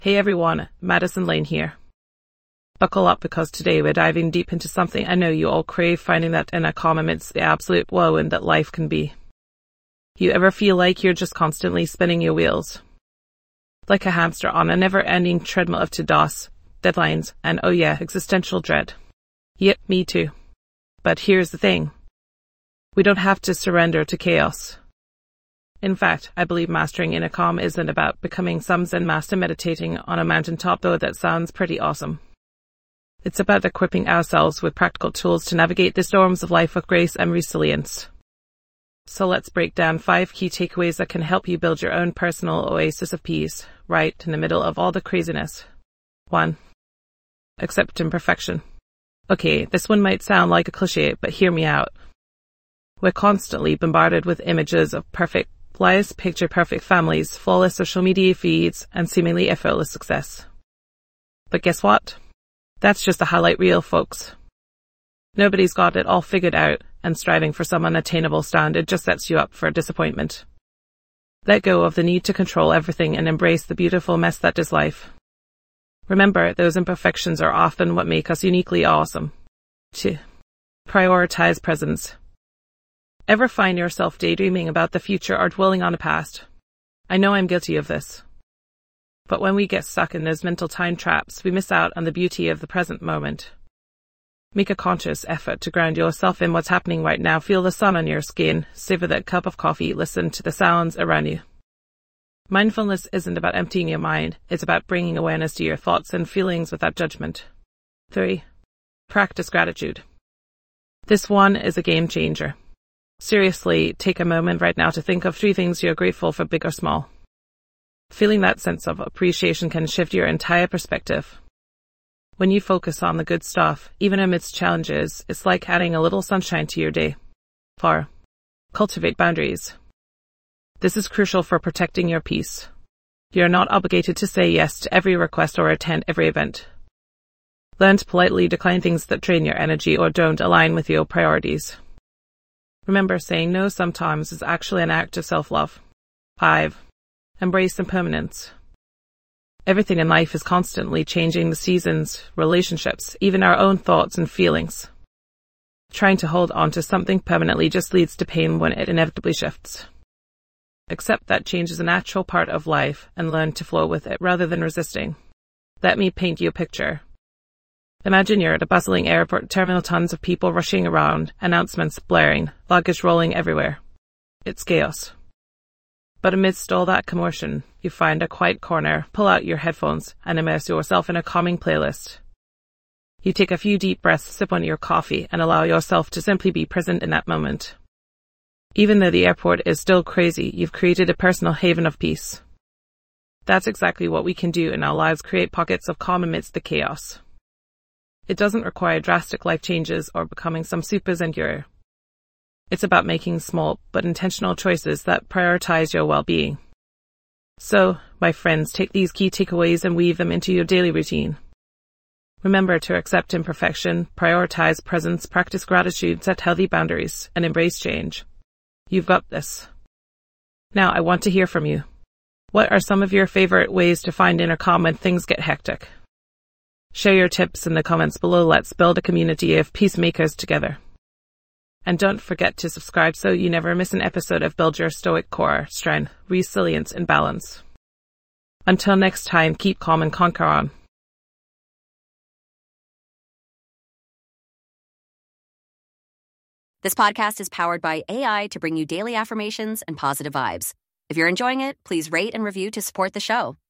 Hey everyone, Madison Lane here. Buckle up because today we're diving deep into something I know you all crave, finding that inner calm amidst the absolute whirlwind that life can be. You ever feel like you're just constantly spinning your wheels? Like a hamster on a never-ending treadmill of to-dos, deadlines, and oh yeah, existential dread. Yep, me too. But here's the thing. We don't have to surrender to chaos. In fact, I believe mastering inner calm isn't about becoming some Zen master meditating on a mountaintop, though that sounds pretty awesome. It's about equipping ourselves with practical tools to navigate the storms of life with grace and resilience. So let's break down 5 key takeaways that can help you build your own personal oasis of peace, right in the middle of all the craziness. 1. Accept imperfection. Okay, this one might sound like a cliche, but hear me out. We're constantly bombarded with images of perfect lives, picture-perfect families, flawless social media feeds, and seemingly effortless success. But guess what? That's just a highlight reel, folks. Nobody's got it all figured out, and striving for some unattainable standard just sets you up for disappointment. Let go of the need to control everything and embrace the beautiful mess that is life. Remember, those imperfections are often what make us uniquely awesome. 2. Prioritize presence. Ever find yourself daydreaming about the future or dwelling on the past? I know I'm guilty of this. But when we get stuck in those mental time traps, we miss out on the beauty of the present moment. Make a conscious effort to ground yourself in what's happening right now. Feel the sun on your skin, savor that cup of coffee, listen to the sounds around you. Mindfulness isn't about emptying your mind, it's about bringing awareness to your thoughts and feelings without judgment. 3. Practice gratitude. This one is a game changer. Seriously, take a moment right now to think of 3 things you're grateful for, big or small. Feeling that sense of appreciation can shift your entire perspective. When you focus on the good stuff, even amidst challenges, it's like adding a little sunshine to your day. 4. Cultivate boundaries. This is crucial for protecting your peace. You're not obligated to say yes to every request or attend every event. Learn to politely decline things that drain your energy or don't align with your priorities. Remember, saying no sometimes is actually an act of self-love. 5. Embrace impermanence. Everything in life is constantly changing: the seasons, relationships, even our own thoughts and feelings. Trying to hold on to something permanently just leads to pain when it inevitably shifts. Accept that change is a natural part of life and learn to flow with it rather than resisting. Let me paint you a picture. Imagine you're at a bustling airport terminal, tons of people rushing around, announcements blaring, luggage rolling everywhere. It's chaos. But amidst all that commotion, you find a quiet corner, pull out your headphones, and immerse yourself in a calming playlist. You take a few deep breaths, sip on your coffee, and allow yourself to simply be present in that moment. Even though the airport is still crazy, you've created a personal haven of peace. That's exactly what we can do in our lives: create pockets of calm amidst the chaos. It doesn't require drastic life changes or becoming some super Zen guru. It's about making small but intentional choices that prioritize your well-being. So, my friends, take these key takeaways and weave them into your daily routine. Remember to accept imperfection, prioritize presence, practice gratitude, set healthy boundaries, and embrace change. You've got this. Now, I want to hear from you. What are some of your favorite ways to find inner calm when things get hectic? Share your tips in the comments below. Let's build a community of peacemakers together. And don't forget to subscribe so you never miss an episode of Build Your Stoic Core, Strength, Resilience, and Balance. Until next time, keep calm and conquer on. This podcast is powered by AI to bring you daily affirmations and positive vibes. If you're enjoying it, please rate and review to support the show.